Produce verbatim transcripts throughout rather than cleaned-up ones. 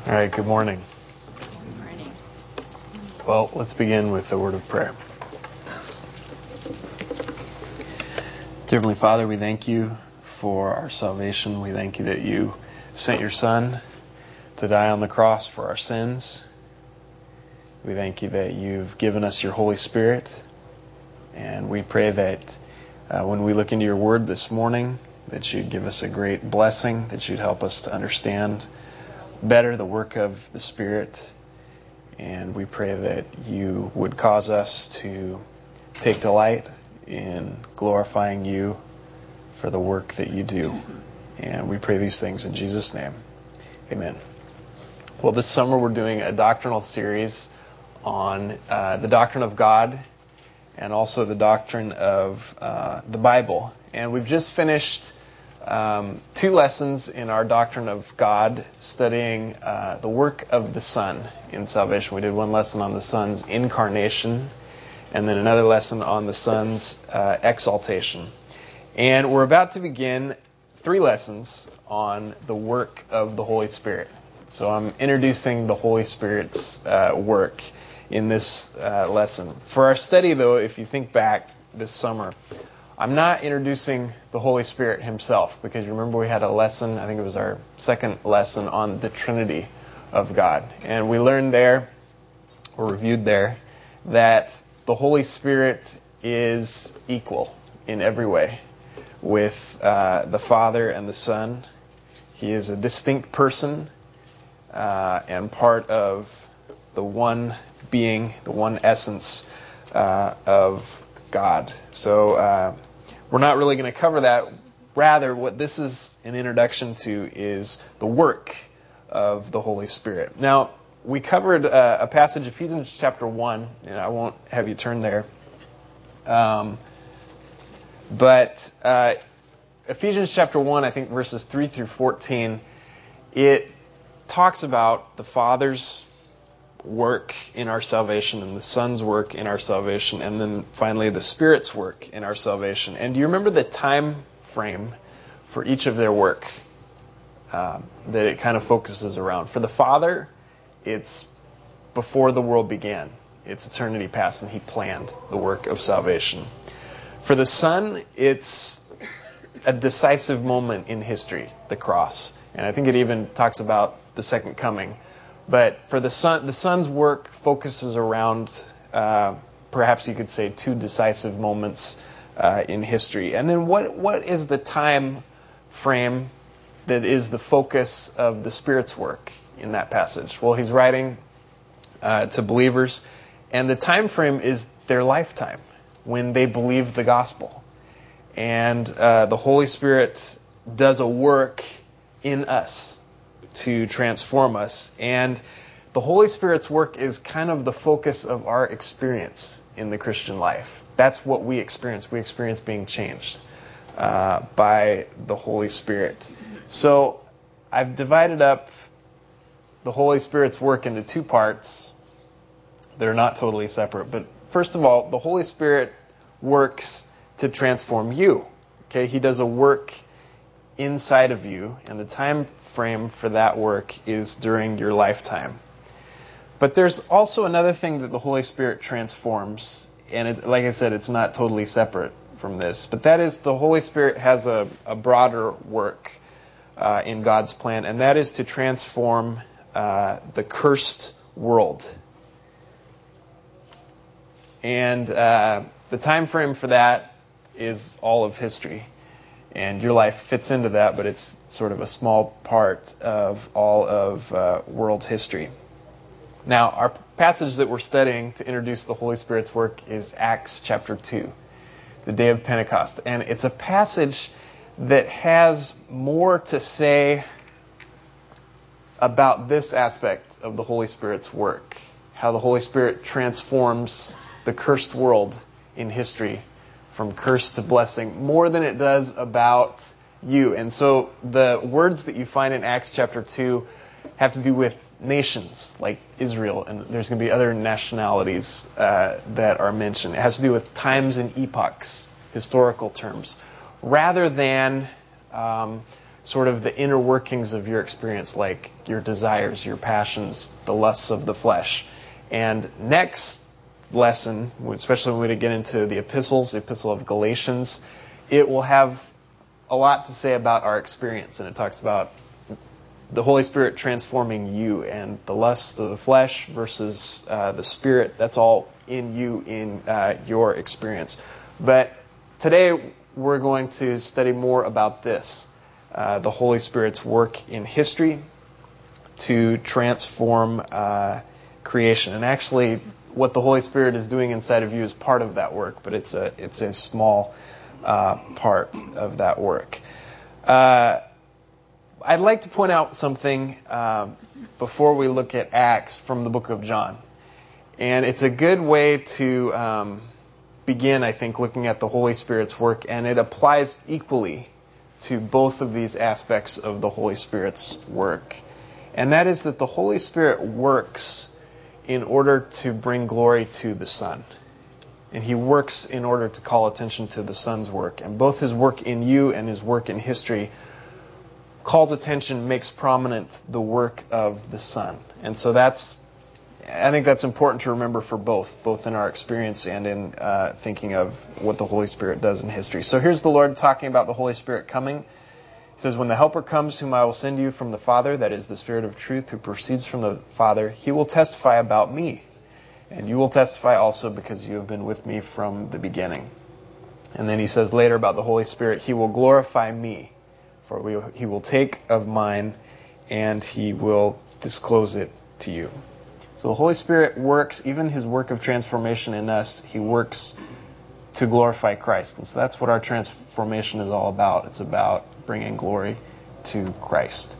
All right, good morning. Good morning. Well, let's begin with the word of prayer. Dear Heavenly Father, we thank you for our salvation. We thank you that you sent your Son to die on the cross for our sins. We thank you that you've given us your Holy Spirit. And we pray that uh, when we look into your word this morning, that you'd give us a great blessing, that you'd help us to understand better the work of the Spirit. And we pray that you would cause us to take delight in glorifying you for the work that you do. And we pray these things in Jesus' name. Amen. Well, this summer we're doing a doctrinal series on uh, the doctrine of God and also the doctrine of uh, the Bible. And we've just finished Um, two lessons in our doctrine of God, studying uh, the work of the Son in salvation. We did one lesson on the Son's incarnation, and then another lesson on the Son's uh, exaltation. And we're about to begin three lessons on the work of the Holy Spirit. So I'm introducing the Holy Spirit's uh, work in this uh, lesson. For our study, though, if you think back this summer, I'm not introducing the Holy Spirit himself, because you remember we had a lesson, I think it was our second lesson, on the Trinity of God. And we learned there, or reviewed there, that the Holy Spirit is equal in every way with uh, the Father and the Son. He is a distinct person uh, and part of the one being, the one essence uh, of God. So, uh, We're not really going to cover that. Rather, what this is an introduction to is the work of the Holy Spirit. Now, we covered uh, a passage, Ephesians chapter one, and I won't have you turn there. Um, but uh, Ephesians chapter one, I think verses three through fourteen, it talks about the Father's work in our salvation and the Son's work in our salvation, and then finally the Spirit's work in our salvation. And do you remember the time frame for each of their work um, that it kind of focuses around? For the Father, it's before the world began. It's eternity past, and He planned the work of salvation. For the Son, it's a decisive moment in history, the cross. And I think it even talks about the second coming. But for the Son, the Son's work focuses around, uh, perhaps you could say, two decisive moments uh, in history. And then what what is the time frame that is the focus of the Spirit's work in that passage? Well, he's writing uh, to believers, and the time frame is their lifetime, when they believe the gospel. And uh, the Holy Spirit does a work in us to transform us. And the Holy Spirit's work is kind of the focus of our experience in the Christian life. That's what we experience. We experience being changed uh, by the Holy Spirit. So I've divided up the Holy Spirit's work into two parts. They're not totally separate. But first of all, the Holy Spirit works to transform you. Okay, He does a work inside of you, and the time frame for that work is during your lifetime. But there's also another thing that the Holy Spirit transforms, and it, like I said, it's not totally separate from this, but that is the Holy Spirit has a, a broader work uh, in God's plan, and that is to transform uh, the cursed world. And uh, the time frame for that is all of history. And your life fits into that, but it's sort of a small part of all of uh, world history. Now, our passage that we're studying to introduce the Holy Spirit's work is Acts chapter two, the day of Pentecost. And it's a passage that has more to say about this aspect of the Holy Spirit's work, how the Holy Spirit transforms the cursed world in history from curse to blessing, more than it does about you. And so the words that you find in Acts chapter two have to do with nations like Israel, and there's going to be other nationalities uh, that are mentioned. It has to do with times and epochs, historical terms, rather than um, sort of the inner workings of your experience, like your desires, your passions, the lusts of the flesh. And next lesson, especially when we get into the epistles, the epistle of Galatians, it will have a lot to say about our experience. And it talks about the Holy Spirit transforming you and the lusts of the flesh versus uh, the Spirit. That's all in you, in uh, your experience. But today we're going to study more about this, uh, the Holy Spirit's work in history to transform uh, creation. And actually, what the Holy Spirit is doing inside of you is part of that work, but it's a it's a small uh, part of that work. Uh, I'd like to point out something um, before we look at Acts from the book of John. And it's a good way to um, begin, I think, looking at the Holy Spirit's work, and it applies equally to both of these aspects of the Holy Spirit's work. And that is that the Holy Spirit works in order to bring glory to the Son. And He works in order to call attention to the Son's work. And both His work in you and His work in history calls attention, makes prominent the work of the Son. And so that's, I think that's important to remember for both, both in our experience and in uh, thinking of what the Holy Spirit does in history. So here's the Lord talking about the Holy Spirit coming. He says, "When the Helper comes, whom I will send you from the Father, that is the Spirit of truth, who proceeds from the Father, He will testify about me. And you will testify also because you have been with me from the beginning." And then He says later about the Holy Spirit, "He will glorify me. For we, He will take of mine, and He will disclose it to you." So the Holy Spirit works, even His work of transformation in us, He works to glorify Christ. And so that's what our transformation is all about. It's about bringing glory to Christ.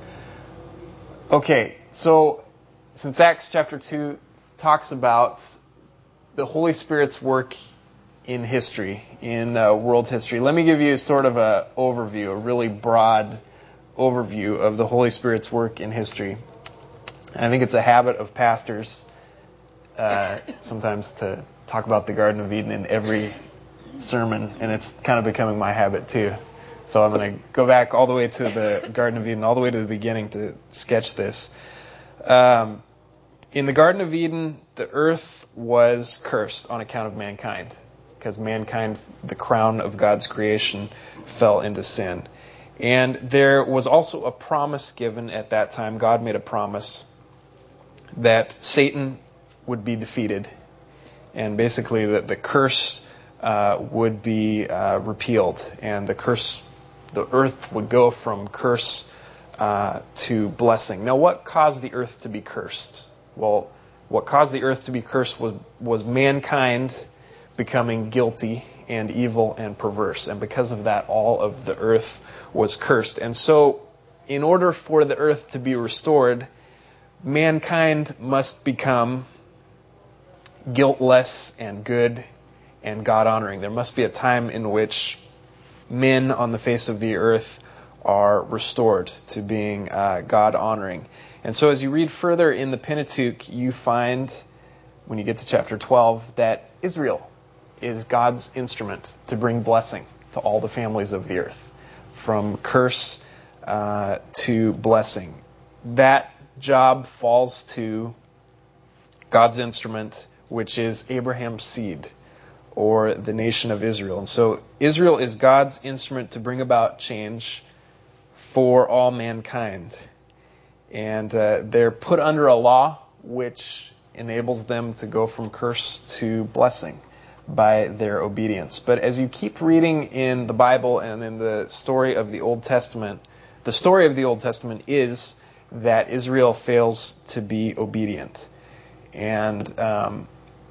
Okay, so since Acts chapter two talks about the Holy Spirit's work in history, in uh, world history, let me give you sort of an overview, a really broad overview of the Holy Spirit's work in history. And I think it's a habit of pastors uh, sometimes to talk about the Garden of Eden in every sermon, and it's kind of becoming my habit too. So I'm going to go back all the way to the Garden of Eden, all the way to the beginning to sketch this. Um, in the Garden of Eden, the earth was cursed on account of mankind, because mankind, the crown of God's creation, fell into sin. And there was also a promise given at that time. God made a promise that Satan would be defeated, and basically that the curse uh, would be uh, repealed, and the curse, the earth would go from curse uh, to blessing. Now, what caused the earth to be cursed? Well, what caused the earth to be cursed was was mankind becoming guilty and evil and perverse. And because of that, all of the earth was cursed. And so, in order for the earth to be restored, mankind must become guiltless and good and God-honoring. There must be a time in which men on the face of the earth are restored to being uh, God-honoring. And so as you read further in the Pentateuch, you find, when you get to chapter twelve, that Israel is God's instrument to bring blessing to all the families of the earth, from curse uh, to blessing. That job falls to God's instrument, which is Abraham's seed, or the nation of Israel. And so Israel is God's instrument to bring about change for all mankind. And uh, they're put under a law which enables them to go from curse to blessing by their obedience. But as you keep reading in the Bible and in the story of the Old Testament, the story of the Old Testament is that Israel fails to be obedient. And um,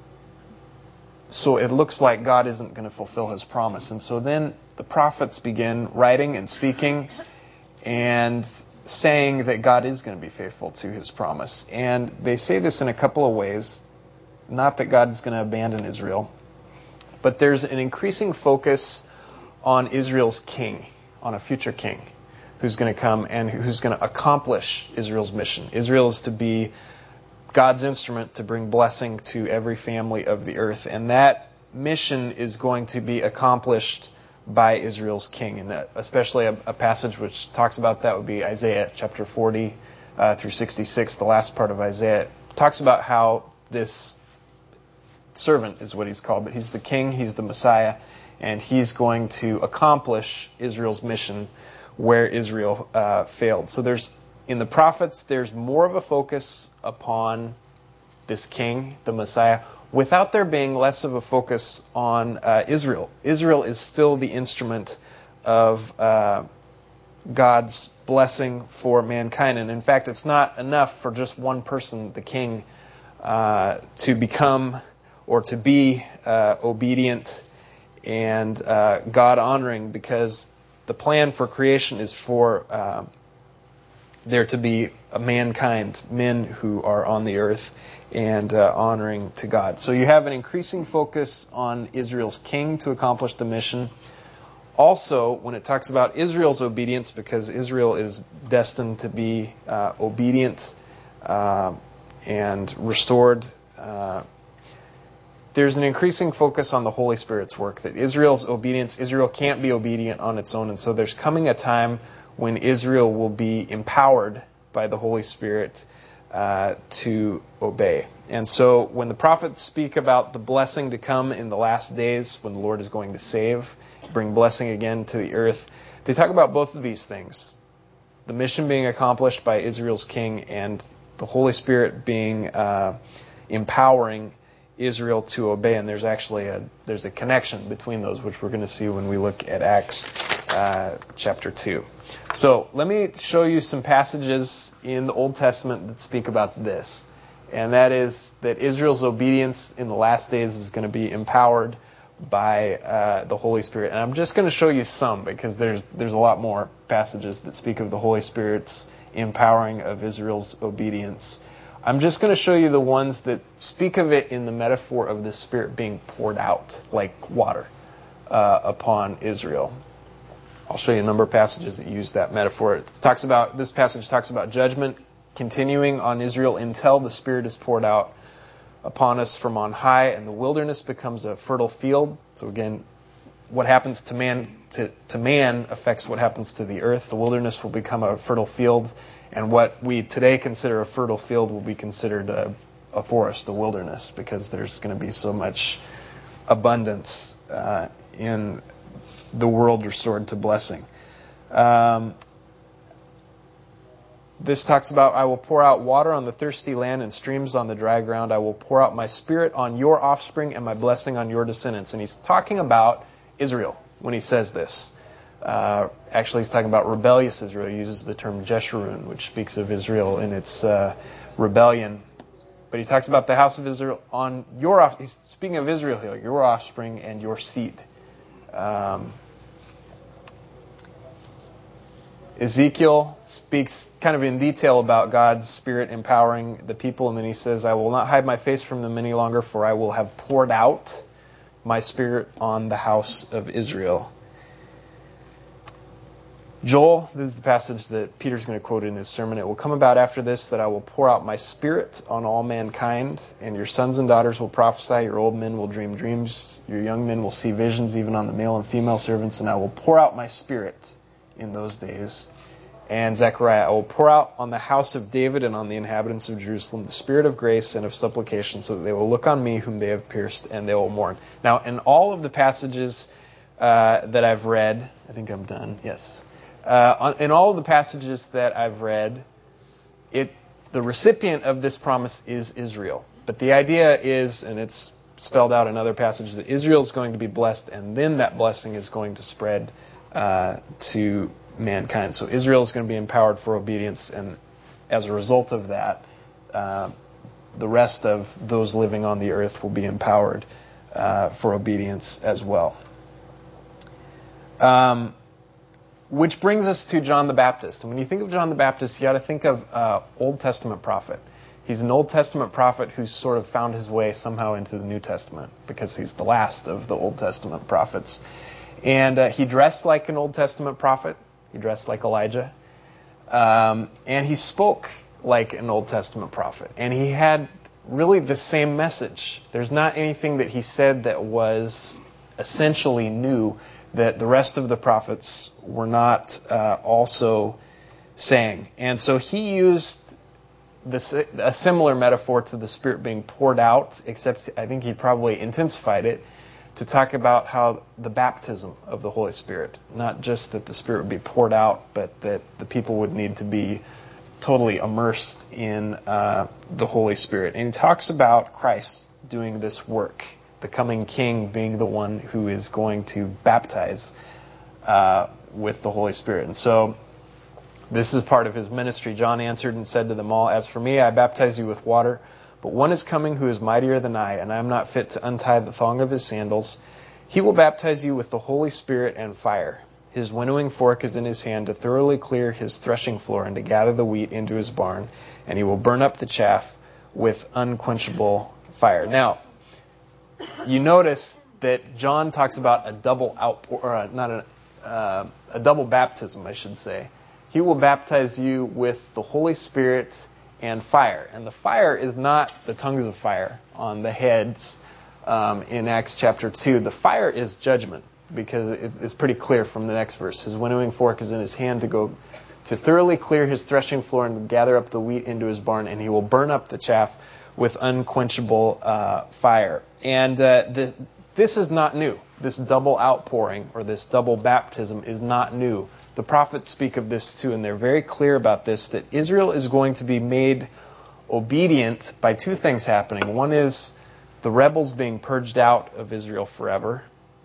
so it looks like God isn't going to fulfill His promise. And so then the prophets begin writing and speaking and saying that God is going to be faithful to His promise. And they say this in a couple of ways. Not that God is going to abandon Israel, but there's an increasing focus on Israel's king, on a future king, who's going to come and who's going to accomplish Israel's mission. Israel is to be God's instrument to bring blessing to every family of the earth. And that mission is going to be accomplished by Israel's king. And especially a, a passage which talks about that would be Isaiah chapter forty uh, through sixty-six, the last part of Isaiah. It talks about how this servant is what he's called, but he's the king, he's the Messiah, and he's going to accomplish Israel's mission where Israel uh, failed. So there's, in the prophets, there's more of a focus upon this king, the Messiah, without there being less of a focus on uh, Israel. Israel is still the instrument of uh, God's blessing for mankind. And in fact, it's not enough for just one person, the king, uh, to become or to be uh, obedient and uh, God-honoring, because the plan for creation is for uh, there to be a mankind, men who are on the earth and uh, honoring to God. So you have an increasing focus on Israel's king to accomplish the mission. Also, when it talks about Israel's obedience, because Israel is destined to be uh, obedient uh, and restored, uh, there's an increasing focus on the Holy Spirit's work, that Israel's obedience, Israel can't be obedient on its own. And so there's coming a time when Israel will be empowered by the Holy Spirit uh, to obey. And so when the prophets speak about the blessing to come in the last days, when the Lord is going to save, bring blessing again to the earth, they talk about both of these things. The mission being accomplished by Israel's king and the Holy Spirit being uh, empowering Israel to obey. And there's actually a there's a connection between those, which we're going to see when we look at Acts uh, chapter two. So let me show you some passages in the Old Testament that speak about this. And that is that Israel's obedience in the last days is going to be empowered by uh, the Holy Spirit. And I'm just going to show you some, because there's there's a lot more passages that speak of the Holy Spirit's empowering of Israel's obedience. I'm just going to show you the ones that speak of it in the metaphor of the Spirit being poured out like water uh, upon Israel. I'll show you a number of passages that use that metaphor. It talks about this passage talks about judgment continuing on Israel until the Spirit is poured out upon us from on high, and the wilderness becomes a fertile field. So again, what happens to man to, to man affects what happens to the earth. The wilderness will become a fertile field, and what we today consider a fertile field will be considered a, a forest, a wilderness, because there's going to be so much abundance uh, in the world restored to blessing. Um, This talks about, I will pour out water on the thirsty land and streams on the dry ground. I will pour out my Spirit on your offspring and my blessing on your descendants. And he's talking about Israel when he says this. Uh, actually, he's talking about rebellious Israel. He uses the term Jeshurun, which speaks of Israel in its uh, rebellion. But he talks about the house of Israel on your offspring. He's speaking of Israel here, your offspring and your seed. Um, Ezekiel speaks kind of in detail about God's Spirit empowering the people, and then he says, I will not hide my face from them any longer, for I will have poured out my Spirit on the house of Israel. Joel, this is the passage that Peter's going to quote in his sermon. It will come about after this that I will pour out my Spirit on all mankind, and your sons and daughters will prophesy, your old men will dream dreams, your young men will see visions, even on the male and female servants, and I will pour out my Spirit in those days. And Zechariah, I will pour out on the house of David and on the inhabitants of Jerusalem the Spirit of grace and of supplication, so that they will look on me whom they have pierced, and they will mourn. Now, in all of the passages uh, that I've read, I think I'm done, yes. Uh, in all of the passages that I've read, it the recipient of this promise is Israel. But the idea is, and it's spelled out in other passages, that Israel is going to be blessed, and then that blessing is going to spread uh, to mankind. So Israel is going to be empowered for obedience, and as a result of that, uh, the rest of those living on the earth will be empowered uh, for obedience as well. Um, Which brings us to John the Baptist. And when you think of John the Baptist, you got to think of uh, Old Testament prophet. He's an Old Testament prophet who's sort of found his way somehow into the New Testament, because he's the last of the Old Testament prophets. And uh, he dressed like an Old Testament prophet. He dressed like Elijah. Um, and he spoke like an Old Testament prophet. And he had really the same message. There's not anything that he said that was essentially new that the rest of the prophets were not uh, also saying. And so he used this, a similar metaphor to the Spirit being poured out, except I think he probably intensified it, to talk about how the baptism of the Holy Spirit, not just that the Spirit would be poured out, but that the people would need to be totally immersed in uh, the Holy Spirit. And he talks about Christ doing this work, the coming King being the one who is going to baptize uh, with the Holy Spirit. And so this is part of his ministry. John answered and said to them all, "As for me, I baptize you with water, but one is coming who is mightier than I, and I am not fit to untie the thong of his sandals. He will baptize you with the Holy Spirit and fire. His winnowing fork is in his hand to thoroughly clear his threshing floor and to gather the wheat into his barn, and he will burn up the chaff with unquenchable fire." Now, you notice that John talks about a double outpour, or a, not a, uh, a double baptism, I should say. He will baptize you with the Holy Spirit and fire. And the fire is not the tongues of fire on the heads um, in Acts chapter two. The fire is judgment, because it, it's pretty clear from the next verse. His winnowing fork is in his hand to go to thoroughly clear his threshing floor and gather up the wheat into his barn, and he will burn up the chaff with unquenchable uh, fire. And uh, the, this is not new. This double outpouring, or this double baptism, is not new. The prophets speak of this too, and they're very clear about this, that Israel is going to be made obedient by two things happening. One is the rebels being purged out of Israel forever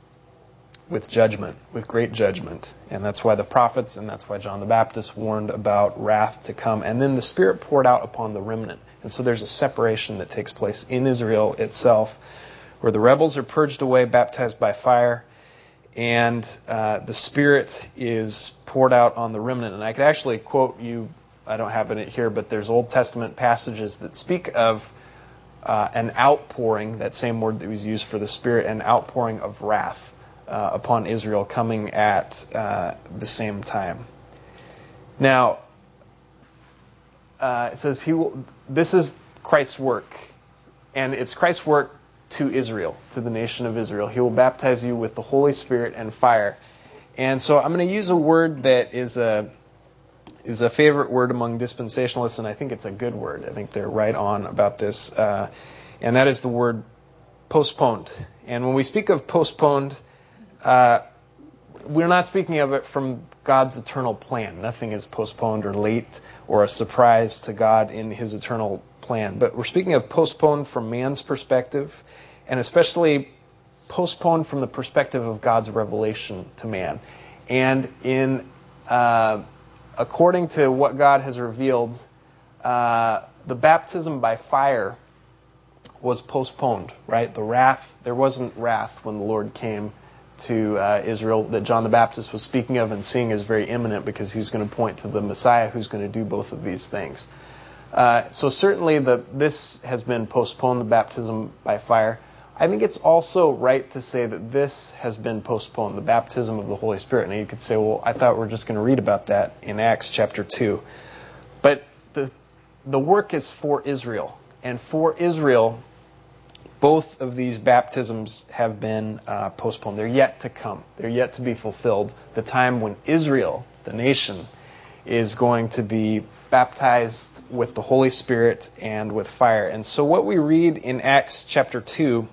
with judgment, with great judgment. And that's why the prophets, and that's why John the Baptist warned about wrath to come. And then the Spirit poured out upon the remnant. And so there's a separation that takes place in Israel itself, where the rebels are purged away, baptized by fire, and uh, the Spirit is poured out on the remnant. And I could actually quote you, I don't have it here, but there's Old Testament passages that speak of uh, an outpouring, that same word that was used for the Spirit, an outpouring of wrath uh, upon Israel coming at uh, the same time. Now, uh, it says, he will, this is Christ's work, and it's Christ's work to Israel, to the nation of Israel. He will baptize you with the Holy Spirit and fire. And so I'm going to use a word that is a is a favorite word among dispensationalists, and I think it's a good word. I think they're right on about this. Uh, and that is the word postponed. And when we speak of postponed, uh, we're not speaking of it from God's eternal plan. Nothing is postponed or late or a surprise to God in his eternal plan. But we're speaking of postponed from man's perspective, and especially postponed from the perspective of God's revelation to man. And in uh, according to what God has revealed, uh, the baptism by fire was postponed, right? The wrath, there wasn't wrath when the Lord came to uh, Israel that John the Baptist was speaking of and seeing as very imminent, because he's going to point to the Messiah who's going to do both of these things. Uh, so certainly the, this has been postponed, the baptism by fire. I think it's also right to say that this has been postponed, the baptism of the Holy Spirit. Now you could say, well, I thought we were just going to read about that in Acts chapter two. But the the work is for Israel. And for Israel, both of these baptisms have been uh, postponed. They're yet to come. They're yet to be fulfilled. The time when Israel, the nation, is going to be baptized with the Holy Spirit and with fire. And so what we read in Acts chapter two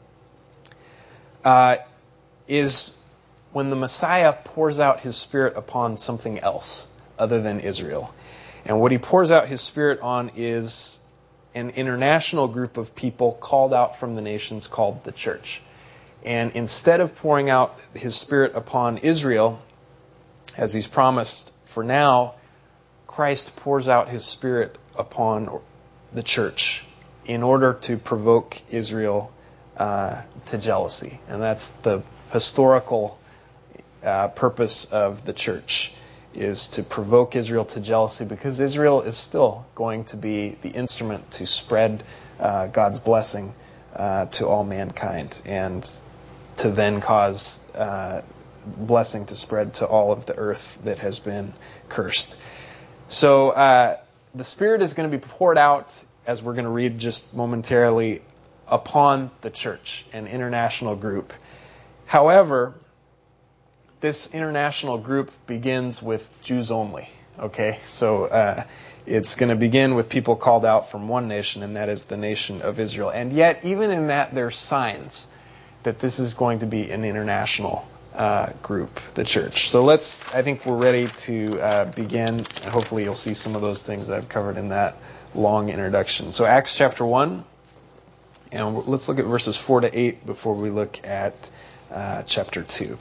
uh, is when the Messiah pours out his Spirit upon something else other than Israel. And what he pours out his Spirit on is an international group of people called out from the nations called the church. And instead of pouring out his Spirit upon Israel, as he's promised for now, Christ pours out his Spirit upon the church in order to provoke Israel uh, to jealousy. And that's the historical uh, purpose of the church, is to provoke Israel to jealousy, because Israel is still going to be the instrument to spread uh, God's blessing uh, to all mankind, and to then cause uh, blessing to spread to all of the earth that has been cursed. So uh, the Spirit is going to be poured out, as we're going to read just momentarily, upon the church, an international group. However, this international group begins with Jews only. Okay, so uh, it's going to begin with people called out from one nation, and that is the nation of Israel. And yet, even in that, there's signs that this is going to be an international uh, group, the church. So let's, I think we're ready to uh, begin, and hopefully you'll see some of those things that I've covered in that long introduction. So Acts chapter one, and let's look at verses four to eight before we look at uh, chapter two.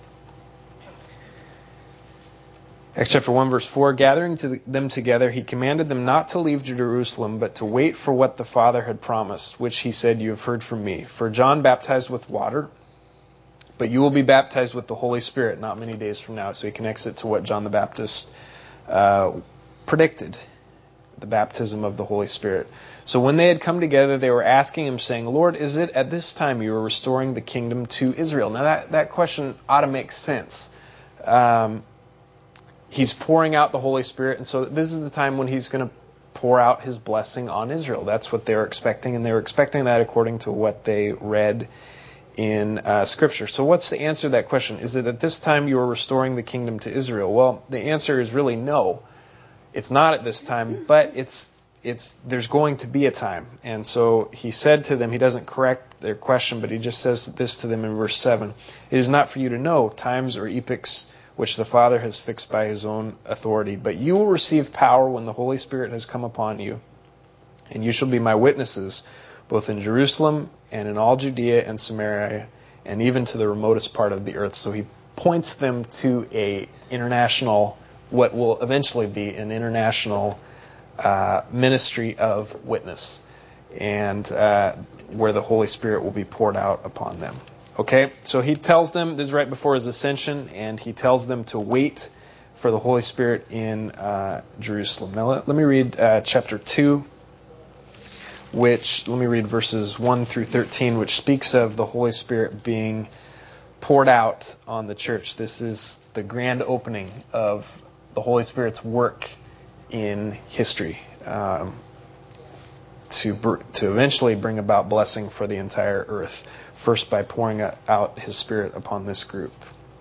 Acts chapter one, verse four, gathering to them together, he commanded them not to leave Jerusalem, but to wait for what the Father had promised, which he said, you have heard from me. For John baptized with water, but you will be baptized with the Holy Spirit not many days from now. So he connects it to what John the Baptist uh, predicted, the baptism of the Holy Spirit. So when they had come together, they were asking him, saying, Lord, is it at this time you are restoring the kingdom to Israel? Now that, that question ought to make sense. Um, He's pouring out the Holy Spirit, and so this is the time when he's going to pour out his blessing on Israel. That's what they were expecting, and they were expecting that according to what they read in uh, Scripture. So what's the answer to that question? Is it at this time you are restoring the kingdom to Israel? Well, the answer is really no. It's not at this time, but it's it's there's going to be a time. And so he said to them, he doesn't correct their question, but he just says this to them in verse seven. It is not for you to know times or epochs which the Father has fixed by his own authority. But you will receive power when the Holy Spirit has come upon you, and you shall be my witnesses, both in Jerusalem and in all Judea and Samaria, and even to the remotest part of the earth. So he points them to a international, what will eventually be an international uh, ministry of witness, and uh, where the Holy Spirit will be poured out upon them. Okay, so he tells them, this is right before his ascension, and he tells them to wait for the Holy Spirit in uh, Jerusalem. Now let, let me read uh, chapter two, which, let me read verses one through thirteen, which speaks of the Holy Spirit being poured out on the church. This is the grand opening of the Holy Spirit's work in history. Um, to to eventually bring about blessing for the entire earth, first by pouring out his Spirit upon this group.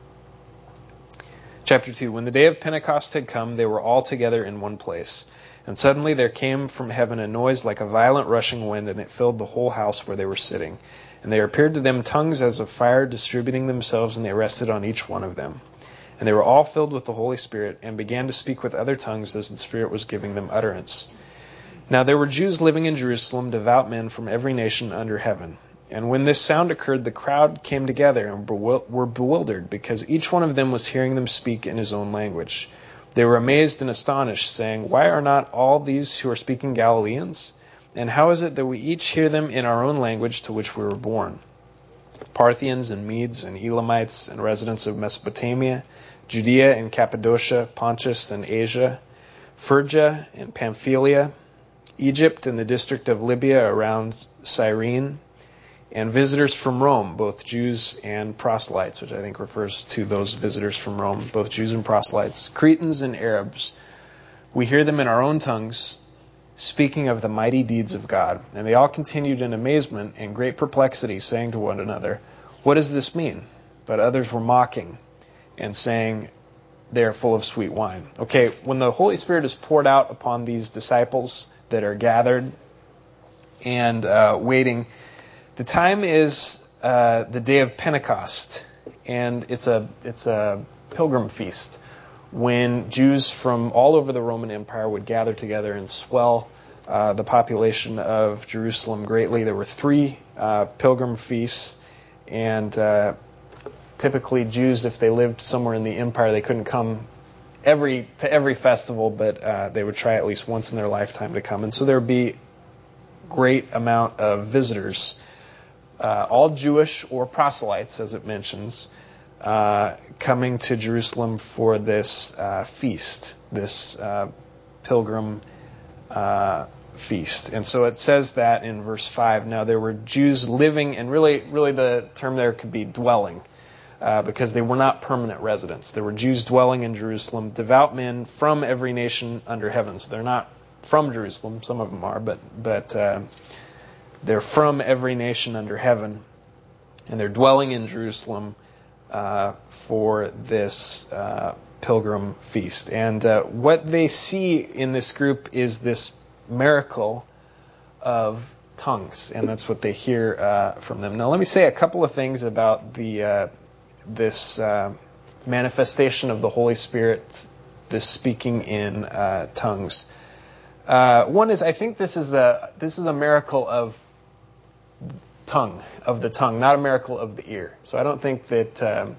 Chapter two, when the day of Pentecost had come, they were all together in one place. And suddenly there came from heaven a noise like a violent rushing wind, and it filled the whole house where they were sitting. And there appeared to them tongues as of fire distributing themselves, and they rested on each one of them. And they were all filled with the Holy Spirit, and began to speak with other tongues as the Spirit was giving them utterance. Now there were Jews living in Jerusalem, devout men from every nation under heaven. And when this sound occurred, the crowd came together and were bewildered, because each one of them was hearing them speak in his own language. They were amazed and astonished, saying, Why are not all these who are speaking Galileans? And how is it that we each hear them in our own language to which we were born? Parthians and Medes and Elamites and residents of Mesopotamia, Judea and Cappadocia, Pontus and Asia, Phrygia and Pamphylia, Egypt and the district of Libya around Cyrene, and visitors from Rome, both Jews and proselytes, which I think refers to those visitors from Rome, both Jews and proselytes, Cretans and Arabs. We hear them in our own tongues, speaking of the mighty deeds of God. And they all continued in amazement and great perplexity, saying to one another, What does this mean? But others were mocking and saying, They are full of sweet wine. Okay, when the Holy Spirit is poured out upon these disciples that are gathered and uh, waiting, the time is uh, the day of Pentecost, and it's a it's a pilgrim feast when Jews from all over the Roman Empire would gather together and swell uh, the population of Jerusalem greatly. There were three uh, pilgrim feasts, and uh, typically Jews, if they lived somewhere in the empire, they couldn't come every to every festival, but uh, they would try at least once in their lifetime to come. And so there would be great amount of visitors, uh, all Jewish or proselytes, as it mentions, uh, coming to Jerusalem for this uh, feast, this uh, pilgrim uh, feast. And so it says that in verse five. Now there were Jews living, and really, really the term there could be dwelling, uh, because they were not permanent residents. There were Jews dwelling in Jerusalem, devout men from every nation under heaven. So they're not from Jerusalem. Some of them are, but but uh, they're from every nation under heaven. And they're dwelling in Jerusalem uh, for this uh, pilgrim feast. And uh, what they see in this group is this miracle of tongues, and that's what they hear uh, from them. Now, let me say a couple of things about the uh, this uh, manifestation of the Holy Spirit, this speaking in uh, tongues. Uh, one is, I think this is a this is a miracle of tongue, of the tongue, not a miracle of the ear. So I don't think that um,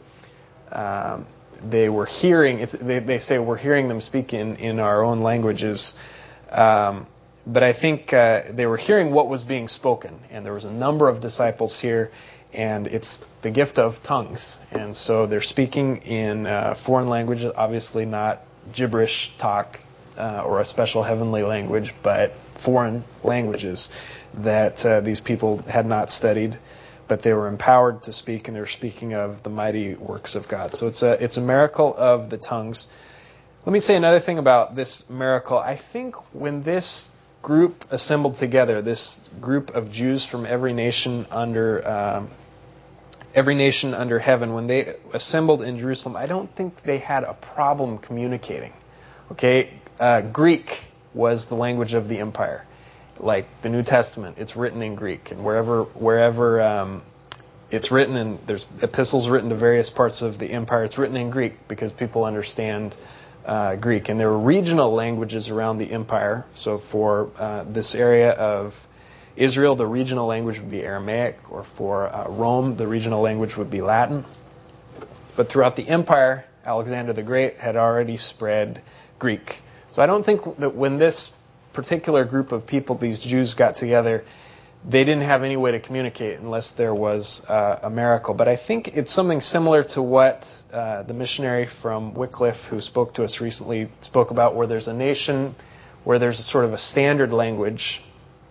um, they were hearing. It's, they, they say we're hearing them speak in in our own languages. Um, But I think uh, they were hearing what was being spoken, and there was a number of disciples here, and it's the gift of tongues. And so they're speaking in uh, foreign languages, obviously not gibberish talk uh, or a special heavenly language, but foreign languages that uh, these people had not studied, but they were empowered to speak, and they were speaking of the mighty works of God. So it's a it's a miracle of the tongues. Let me say another thing about this miracle. I think when this group assembled together, this group of Jews from every nation under um, every nation under heaven, when they assembled in Jerusalem, I don't think they had a problem communicating. Okay, uh, Greek was the language of the empire, like the New Testament. It's written in Greek, and wherever wherever um, it's written, and there's epistles written to various parts of the empire, it's written in Greek because people understand Uh, Greek. And there were regional languages around the empire. So for uh, this area of Israel, the regional language would be Aramaic, or for uh, Rome, the regional language would be Latin. But throughout the empire, Alexander the Great had already spread Greek. So I don't think that when this particular group of people, these Jews, got together, they didn't have any way to communicate unless there was uh, a miracle. But I think it's something similar to what uh, the missionary from Wycliffe, who spoke to us recently, spoke about, where there's a nation where there's a sort of a standard language,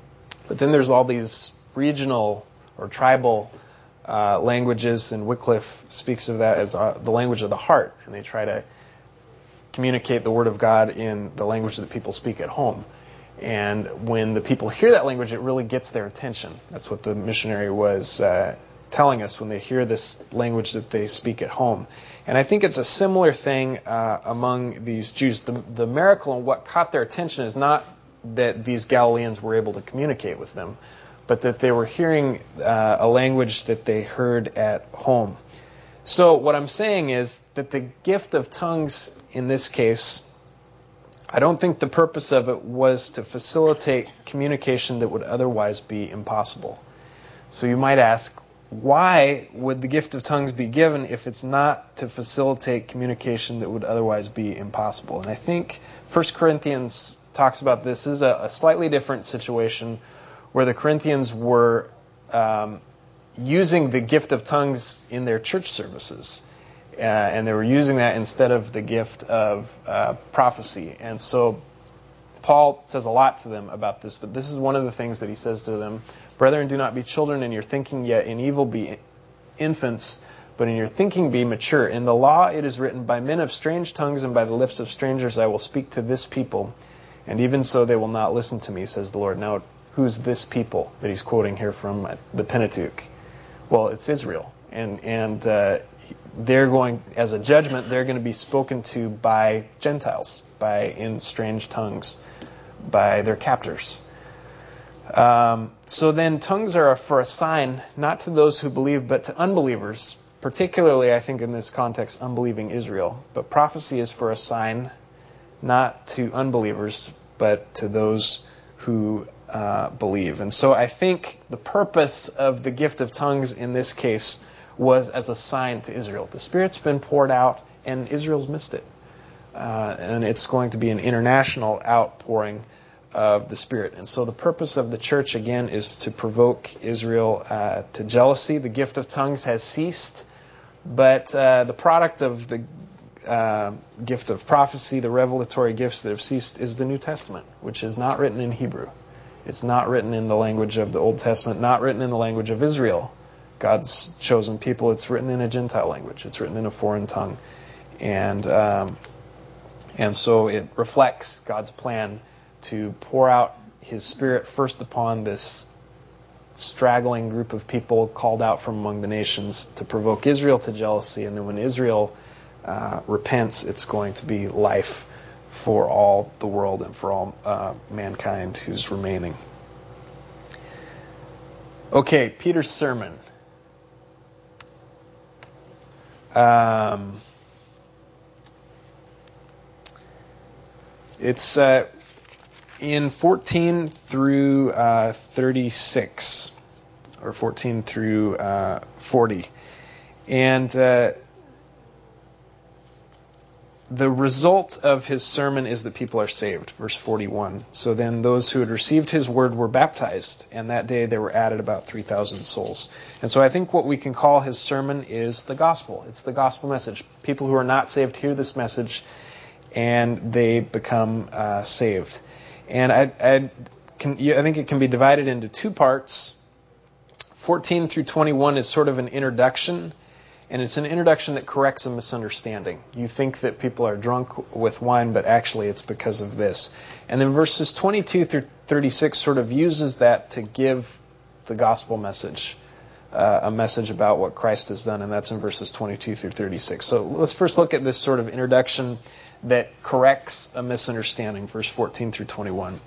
but then there's all these regional or tribal uh, languages, and Wycliffe speaks of that as uh, the language of the heart, and they try to communicate the Word of God in the language that people speak at home. And when the people hear that language, it really gets their attention. That's what the missionary was uh, telling us, when they hear this language that they speak at home. And I think it's a similar thing uh, among these Jews. The, the miracle and what caught their attention is not that these Galileans were able to communicate with them, but that they were hearing uh, a language that they heard at home. So what I'm saying is that the gift of tongues in this case, I don't think the purpose of it was to facilitate communication that would otherwise be impossible. So you might ask, why would the gift of tongues be given if it's not to facilitate communication that would otherwise be impossible? And I think First Corinthians talks about this. This is a, a slightly different situation where the Corinthians were um, using the gift of tongues in their church services. Uh, and they were using that instead of the gift of uh, prophecy. And so Paul says a lot to them about this, but this is one of the things that he says to them. Brethren, do not be children in your thinking, yet in evil be infants, but in your thinking be mature. In the law it is written, by men of strange tongues and by the lips of strangers I will speak to this people, and even so they will not listen to me, says the Lord. Now, who's this people that he's quoting here from the Pentateuch? Well, it's Israel. And, and uh, they're going, as a judgment, they're going to be spoken to by Gentiles, by in strange tongues, by their captors. Um, so then tongues are for a sign, not to those who believe, but to unbelievers, particularly, I think, in this context, unbelieving Israel. But prophecy is for a sign, not to unbelievers, but to those who uh, believe. And so I think the purpose of the gift of tongues in this case was as a sign to Israel. The Spirit's been poured out, and Israel's missed it. Uh, and it's going to be an international outpouring of the Spirit. And so the purpose of the church, again, is to provoke Israel uh, to jealousy. The gift of tongues has ceased, but uh, the product of the uh, gift of prophecy, the revelatory gifts that have ceased, is the New Testament, which is not written in Hebrew. It's not written in the language of the Old Testament, not written in the language of Israel, God's chosen people. It's written in a Gentile language. It's written in a foreign tongue. And um, and so it reflects God's plan to pour out His Spirit first upon this straggling group of people called out from among the nations to provoke Israel to jealousy. And then when Israel uh, repents, it's going to be life for all the world and for all uh, mankind who's remaining. Okay, Peter's sermon. Um, it's uh, in fourteen through uh, thirty-six, or fourteen through uh, forty. And uh, the result of his sermon is that people are saved, verse forty-one. So then those who had received his word were baptized, and that day there were added about three thousand souls. And so I think what we can call his sermon is the gospel. It's the gospel message. People who are not saved hear this message, and they become uh, saved. And I, I, can, I think it can be divided into two parts. fourteen through twenty-one is sort of an introduction. And it's an introduction that corrects a misunderstanding. You think that people are drunk with wine, but actually it's because of this. And then verses twenty-two through thirty-six sort of uses that to give the gospel message, uh, a message about what Christ has done, and that's in verses twenty-two through thirty-six. So let's first look at this sort of introduction that corrects a misunderstanding, verse fourteen through twenty-one.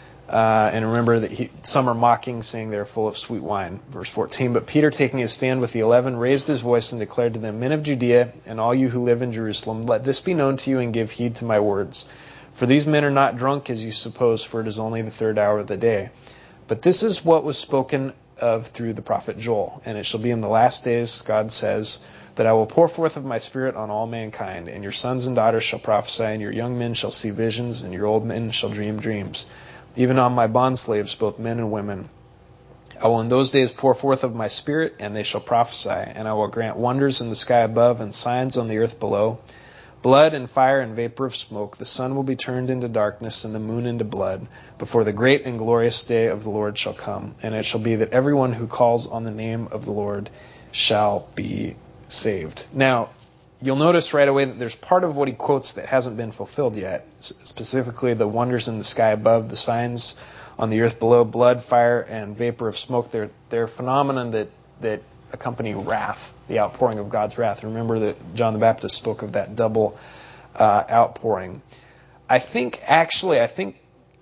Uh, and remember that he, some are mocking, saying they're full of sweet wine. Verse fourteen, but Peter, taking his stand with the eleven, raised his voice and declared to them, Men of Judea, and all you who live in Jerusalem, let this be known to you and give heed to my words. For these men are not drunk as you suppose, for it is only the third hour of the day. But this is what was spoken of through the prophet Joel. And it shall be in the last days, God says, that I will pour forth of my Spirit on all mankind, and your sons and daughters shall prophesy, and your young men shall see visions, and your old men shall dream dreams. Even on my bondslaves, both men and women. I will in those days pour forth of my Spirit, and they shall prophesy, and I will grant wonders in the sky above and signs on the earth below, blood and fire and vapor of smoke. The sun will be turned into darkness and the moon into blood, before the great and glorious day of the Lord shall come. And it shall be that everyone who calls on the name of the Lord shall be saved. Now, you'll notice right away that there's part of what he quotes that hasn't been fulfilled yet, specifically the wonders in the sky above, the signs on the earth below, blood, fire, and vapor of smoke. They're, they're phenomenon that, that accompany wrath, the outpouring of God's wrath. Remember that John the Baptist spoke of that double uh, outpouring. I think, actually, I think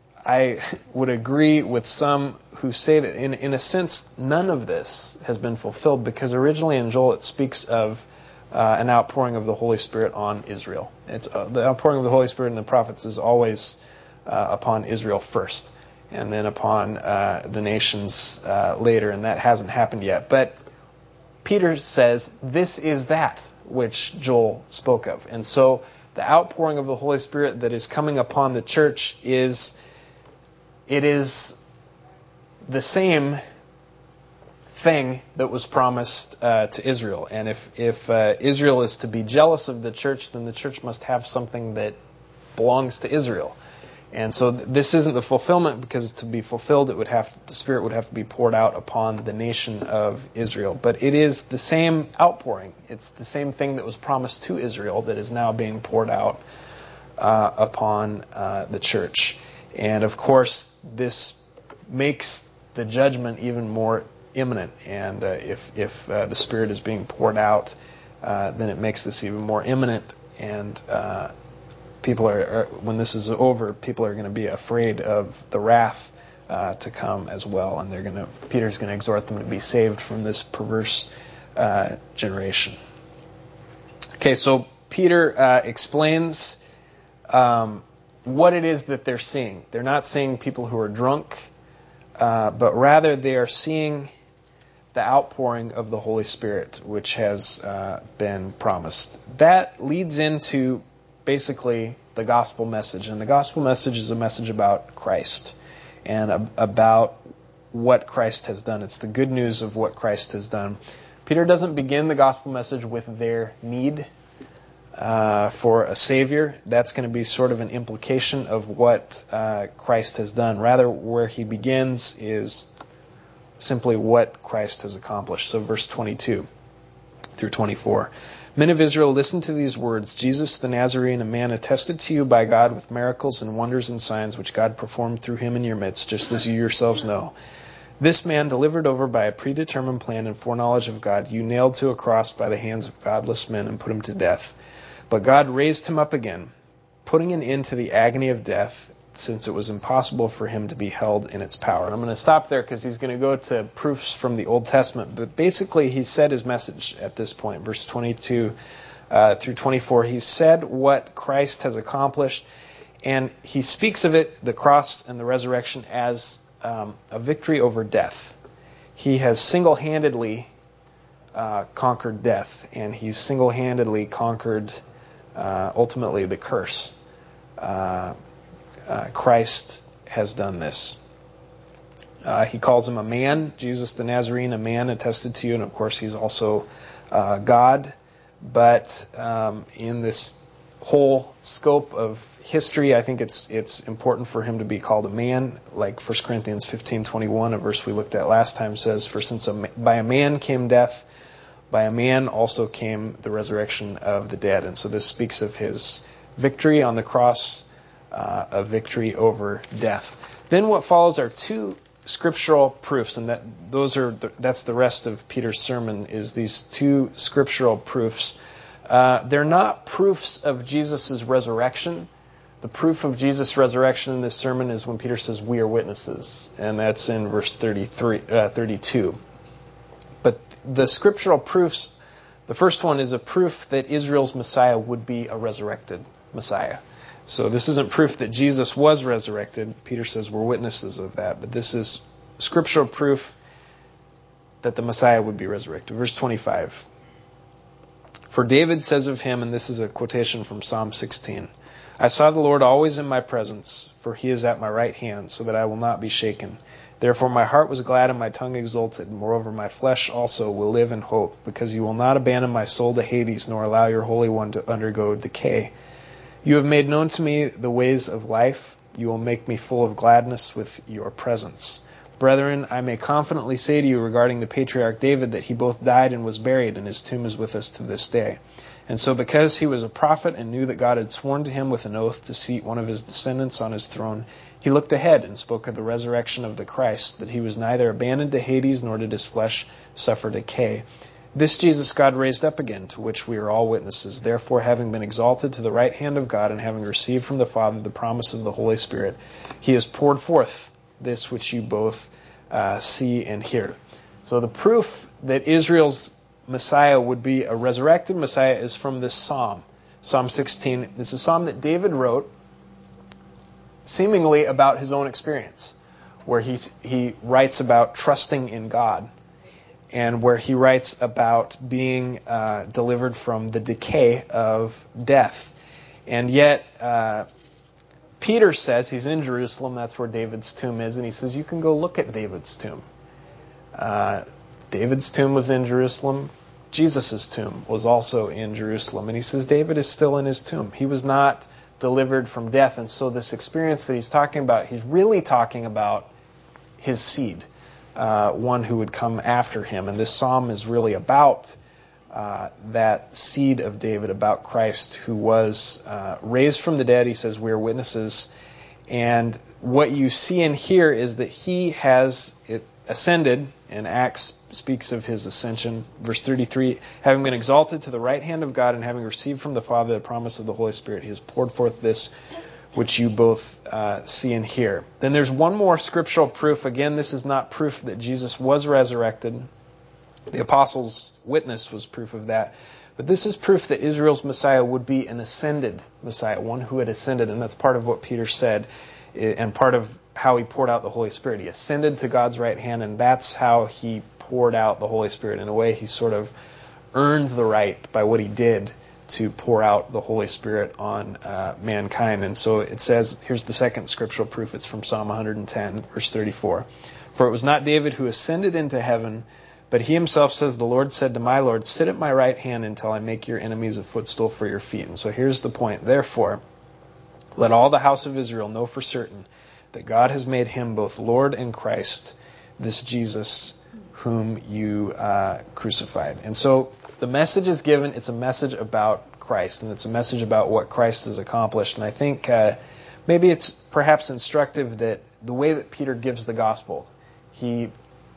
I would agree with some who say that, in, in a sense, none of this has been fulfilled, because originally in Joel it speaks of Uh, an outpouring of the Holy Spirit on Israel. It's uh, the outpouring of the Holy Spirit in the prophets is always uh, upon Israel first, and then upon uh, the nations uh, later, and that hasn't happened yet. But Peter says this is that which Joel spoke of. And so the outpouring of the Holy Spirit that is coming upon the church is, it is the same thing that was promised uh, to Israel. And if, if uh, Israel is to be jealous of the church, then the church must have something that belongs to Israel. And so th- this isn't the fulfillment, because to be fulfilled, it would have to, the Spirit would have to be poured out upon the nation of Israel. But it is the same outpouring. It's the same thing that was promised to Israel that is now being poured out uh, upon uh, the church. And of course, this makes the judgment even more imminent, and uh, if if uh, the Spirit is being poured out, uh, then it makes this even more imminent. And uh, people are, are, when this is over, people are going to be afraid of the wrath uh, to come as well, and they're going to. Peter's going to exhort them to be saved from this perverse uh, generation. Okay, so Peter uh, explains um, what it is that they're seeing. They're not seeing people who are drunk, uh, but rather they are seeing the outpouring of the Holy Spirit, which has uh, been promised. That leads into basically the gospel message. And the gospel message is a message about Christ and a- about what Christ has done. It's the good news of what Christ has done. Peter doesn't begin the gospel message with their need uh, for a Savior. That's going to be sort of an implication of what uh, Christ has done. Rather, where he begins is simply what Christ has accomplished. So verse twenty-two through twenty-four. Men of Israel, listen to these words. Jesus the Nazarene, a man attested to you by God with miracles and wonders and signs which God performed through him in your midst, just as you yourselves know. This man, delivered over by a predetermined plan and foreknowledge of God, you nailed to a cross by the hands of godless men and put him to death. But God raised him up again, putting an end to the agony of death, since it was impossible for him to be held in its power. I'm going to stop there because he's going to go to proofs from the Old Testament. But basically, he said his message at this point, verse twenty-two uh, through twenty-four. He said what Christ has accomplished, and he speaks of it, the cross and the resurrection, as um, a victory over death. He has single-handedly uh, conquered death, and he's single-handedly conquered, uh, ultimately, the curse. Uh, Uh, Christ has done this. Uh, he calls him a man, Jesus the Nazarene, a man attested to you, and of course he's also uh, God. But um, in this whole scope of history, I think it's it's important for him to be called a man, like First Corinthians fifteen twenty-one, a verse we looked at last time, says, "For since a ma- by a man came death, by a man also came the resurrection of the dead." And so this speaks of his victory on the cross, Uh, a victory over death. Then what follows are two scriptural proofs, and that those are the, that's the rest of Peter's sermon, is these two scriptural proofs. Uh, they're not proofs of Jesus' resurrection. The proof of Jesus' resurrection in this sermon is when Peter says, "We are witnesses," and that's in verse thirty-three, uh, thirty-two. But the scriptural proofs, the first one is a proof that Israel's Messiah would be a resurrected Messiah. So this isn't proof that Jesus was resurrected. Peter says we're witnesses of that. But this is scriptural proof that the Messiah would be resurrected. Verse twenty-five. "For David says of him," and this is a quotation from Psalm sixteen, "I saw the Lord always in my presence, for he is at my right hand, so that I will not be shaken. Therefore my heart was glad and my tongue exulted. Moreover, my flesh also will live in hope, because you will not abandon my soul to Hades, nor allow your Holy One to undergo decay. You have made known to me the ways of life. You will make me full of gladness with your presence. Brethren, I may confidently say to you regarding the patriarch David that he both died and was buried, and his tomb is with us to this day. And so because he was a prophet and knew that God had sworn to him with an oath to seat one of his descendants on his throne, he looked ahead and spoke of the resurrection of the Christ, that he was neither abandoned to Hades, nor did his flesh suffer decay. This Jesus God raised up again, to which we are all witnesses. Therefore, having been exalted to the right hand of God, and having received from the Father the promise of the Holy Spirit, he has poured forth this which you both uh, see and hear." So the proof that Israel's Messiah would be a resurrected Messiah is from this psalm, Psalm sixteen. It's a psalm that David wrote seemingly about his own experience, where he, he writes about trusting in God, and where he writes about being uh, delivered from the decay of death. And yet, uh, Peter says he's in Jerusalem, that's where David's tomb is, and he says, you can go look at David's tomb. Uh, David's tomb was in Jerusalem. Jesus' tomb was also in Jerusalem. And he says David is still in his tomb. He was not delivered from death. And so this experience that he's talking about, he's really talking about his seed. Uh, one who would come after him. And this psalm is really about uh, that seed of David, about Christ, who was uh, raised from the dead. He says we are witnesses. And what you see and hear is that he has it ascended, and Acts speaks of his ascension. Verse thirty-three, "Having been exalted to the right hand of God, and having received from the Father the promise of the Holy Spirit, he has poured forth this which you both uh, see and hear." Then there's one more scriptural proof. Again, this is not proof that Jesus was resurrected. The apostles' witness was proof of that. But this is proof that Israel's Messiah would be an ascended Messiah, one who had ascended. And that's part of what Peter said, and part of how he poured out the Holy Spirit. He ascended to God's right hand, and that's how he poured out the Holy Spirit. In a way, he sort of earned the right by what he did to pour out the Holy Spirit on uh, mankind. And so it says, here's the second scriptural proof. It's from Psalm one hundred ten, verse thirty-four. "For it was not David who ascended into heaven, but he himself says, the Lord said to my Lord, sit at my right hand until I make your enemies a footstool for your feet." And so here's the point. "Therefore, let all the house of Israel know for certain that God has made him both Lord and Christ, this Jesus whom you uh, crucified." And so the message is given. It's a message about Christ, and it's a message about what Christ has accomplished. And I think uh, maybe it's perhaps instructive that the way that Peter gives the gospel, he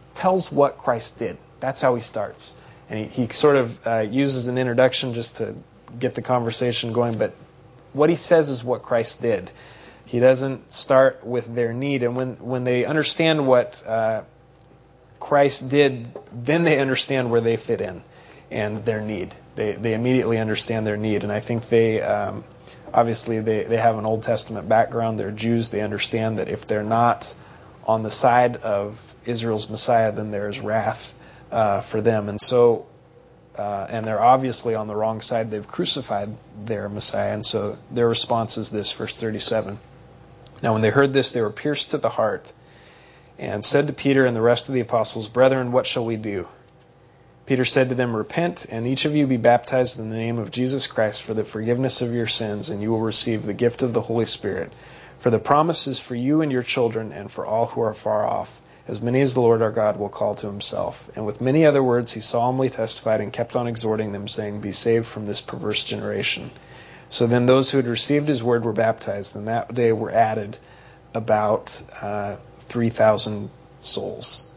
tells what Christ did. That's how he starts. And he, he sort of uh, uses an introduction just to get the conversation going, but what he says is what Christ did. He doesn't start with their need. And when, when they understand what uh, Christ did, then they understand where they fit in and their need. They they immediately understand their need. And I think they, um, obviously, they, they have an Old Testament background. They're Jews. They understand that if they're not on the side of Israel's Messiah, then there is wrath uh, for them. And so, uh, and they're obviously on the wrong side. They've crucified their Messiah. And so their response is this, verse thirty-seven. Now when they heard this, they were pierced to the heart and said to Peter and the rest of the apostles, Brethren, what shall we do? Peter said to them, Repent, and each of you be baptized in the name of Jesus Christ for the forgiveness of your sins, and you will receive the gift of the Holy Spirit. For the promise is for you and your children, and for all who are far off, as many as the Lord our God will call to himself. And with many other words he solemnly testified and kept on exhorting them, saying, Be saved from this perverse generation. So then those who had received his word were baptized, and that day were added about uh, three thousand souls.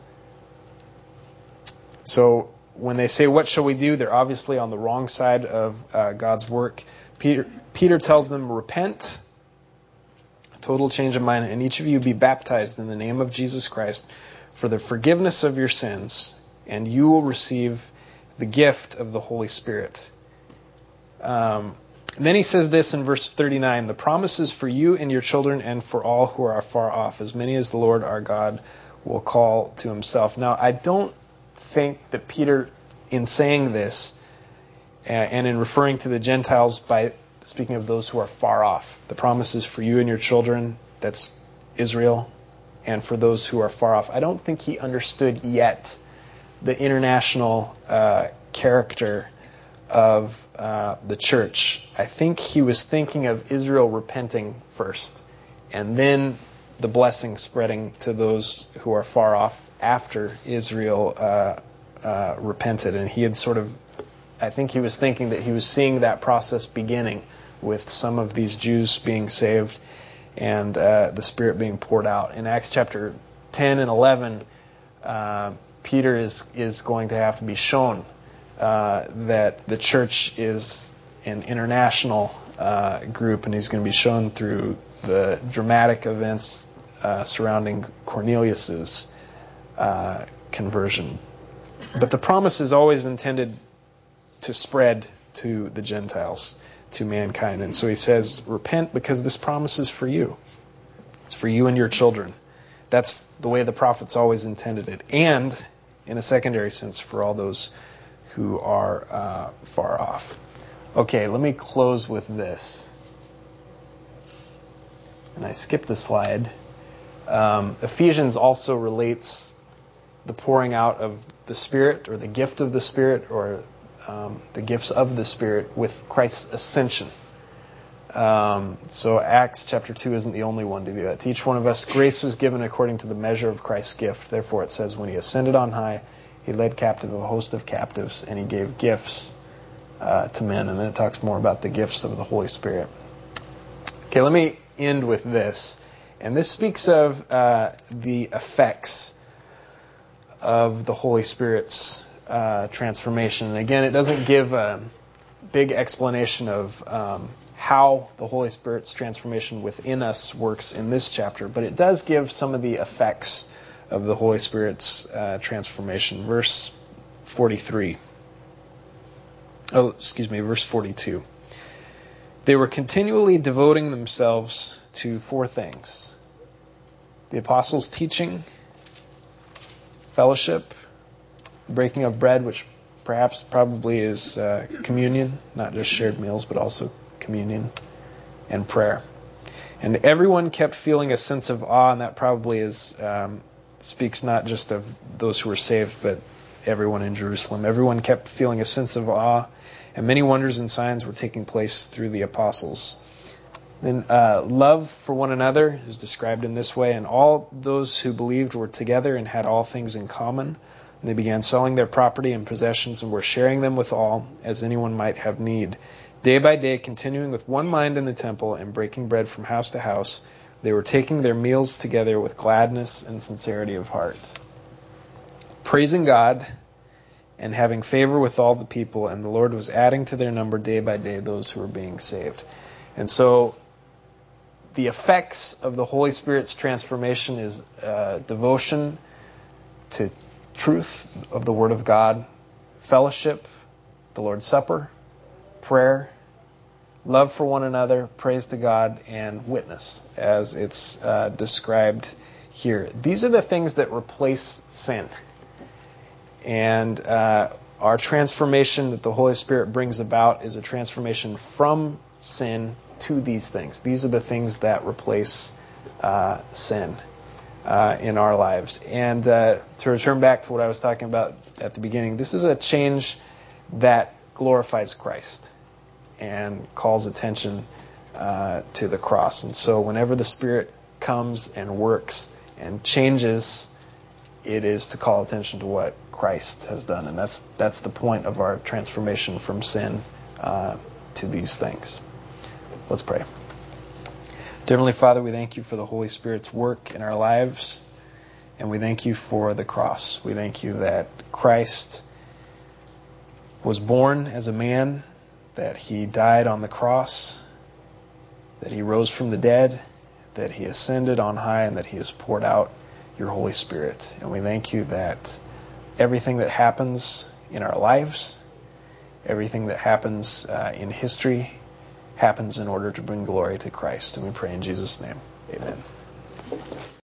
So when they say, what shall we do? They're obviously on the wrong side of uh, God's work. Peter, Peter tells them, repent, total change of mind, and each of you be baptized in the name of Jesus Christ for the forgiveness of your sins, and you will receive the gift of the Holy Spirit. Um, and then he says this in verse thirty-nine, the promise is for you and your children and for all who are far off, as many as the Lord our God will call to himself. Now, I don't think that Peter, in saying this, and in referring to the Gentiles by speaking of those who are far off, the promise is for you and your children, that's Israel, and for those who are far off. I don't think he understood yet the international uh, character of uh, the church. I think he was thinking of Israel repenting first, and then the blessing spreading to those who are far off after Israel uh, uh, repented. And he had sort of, I think he was thinking that he was seeing that process beginning with some of these Jews being saved and uh, the Spirit being poured out. In Acts chapter ten and eleven, uh, Peter is, is going to have to be shown uh, that the church is an international uh, group, and he's going to be shown through the dramatic events uh, surrounding Cornelius's uh, conversion. But the promise is always intended to spread to the Gentiles, to mankind. And so he says, repent because this promise is for you. It's for you and your children. That's the way the prophets always intended it. And, in a secondary sense, for all those who are uh, far off. Okay, let me close with this. And I skipped a slide. Um, Ephesians also relates the pouring out of the Spirit, or the gift of the Spirit, or um, the gifts of the Spirit with Christ's ascension. Um, so Acts chapter two isn't the only one to do that. To each one of us, grace was given according to the measure of Christ's gift. Therefore it says, when he ascended on high, he led captive a host of captives, and he gave gifts uh, to men. And then it talks more about the gifts of the Holy Spirit. Okay, let me end with this. And this speaks of uh, the effects of the Holy Spirit's uh, transformation. And again, it doesn't give a big explanation of um, how the Holy Spirit's transformation within us works in this chapter, but it does give some of the effects of the Holy Spirit's uh, transformation. Verse forty-three. Oh, excuse me, verse forty-two. They were continually devoting themselves to four things: the apostles' teaching, fellowship, breaking of bread, which perhaps probably is uh, communion, not just shared meals, but also communion, and prayer. And everyone kept feeling a sense of awe, and that probably is um, speaks not just of those who were saved, but everyone in Jerusalem. Everyone kept feeling a sense of awe, and many wonders and signs were taking place through the apostles. Then uh, love for one another is described in this way, and all those who believed were together and had all things in common. And they began selling their property and possessions and were sharing them with all, as anyone might have need. Day by day, continuing with one mind in the temple and breaking bread from house to house, they were taking their meals together with gladness and sincerity of heart. praising God and having favor with all the people, and the Lord was adding to their number day by day those who were being saved. And so the effects of the Holy Spirit's transformation is uh, devotion to truth of the Word of God, fellowship, the Lord's Supper, prayer, love for one another, praise to God, and witness, as it's uh, described here. These are the things that replace sin. And uh, our transformation that the Holy Spirit brings about is a transformation from sin to these things. These are the things that replace uh, sin uh, in our lives. And uh, to return back to what I was talking about at the beginning, this is a change that glorifies Christ and calls attention uh, to the cross. And so whenever the Spirit comes and works and changes, it is to call attention to what Christ has done. And that's that's the point of our transformation from sin uh, to these things. Let's pray. Dear Heavenly Father, we thank you for the Holy Spirit's work in our lives, and we thank you for the cross. We thank you that Christ was born as a man, that he died on the cross, that he rose from the dead, that he ascended on high, and that he has poured out your Holy Spirit. And we thank you that everything that happens in our lives, everything that happens uh, in history, happens in order to bring glory to Christ. And we pray in Jesus' name. Amen.